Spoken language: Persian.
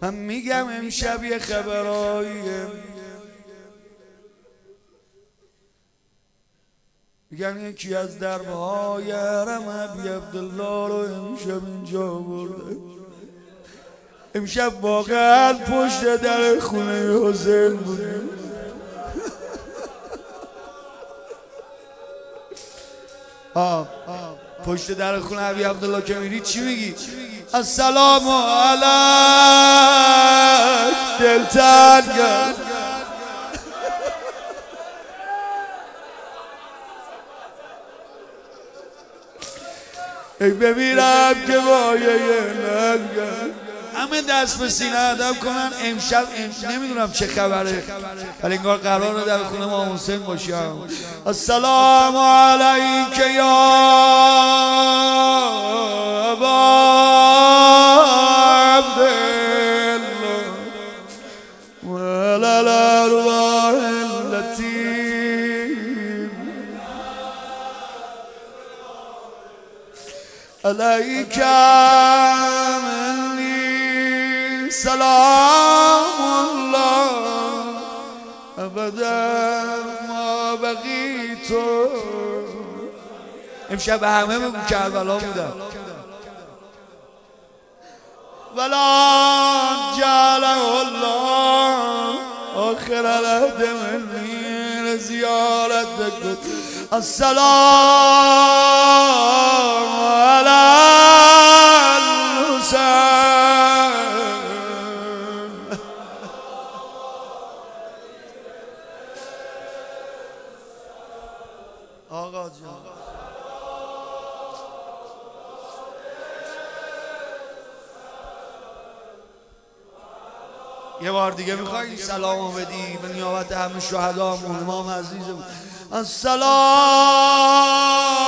من میگم امشب یه خبراییه، میگن یکی از دربهای حرم ابی عبدالله رو امشب اینجا برده. امشب واقعا پشت در خونه حسین بودیم. پشت در خونه ابی عبدالله که میری چی میگی؟ السلام علیک دلتنگ. ای ببینم که مایه ننگم. همه دست به سینه ادب کنن. امشب نمیدونم چه خبره، ولی انگار قراره در خونه ما حسین باشم. السلام علیک یا ابا عبدالله و الارواح التي علیک منی سلام الله ابدا ما بقیت. امشب به همه بگو کربلا بودم. ولا جعله الله آخر العهد منی زیارتک. السلام علی الحسین. آقا جان یه بار دیگه میخوایی سلامو بدی به نیابت همه شهدامون امام عزیزمون. السلام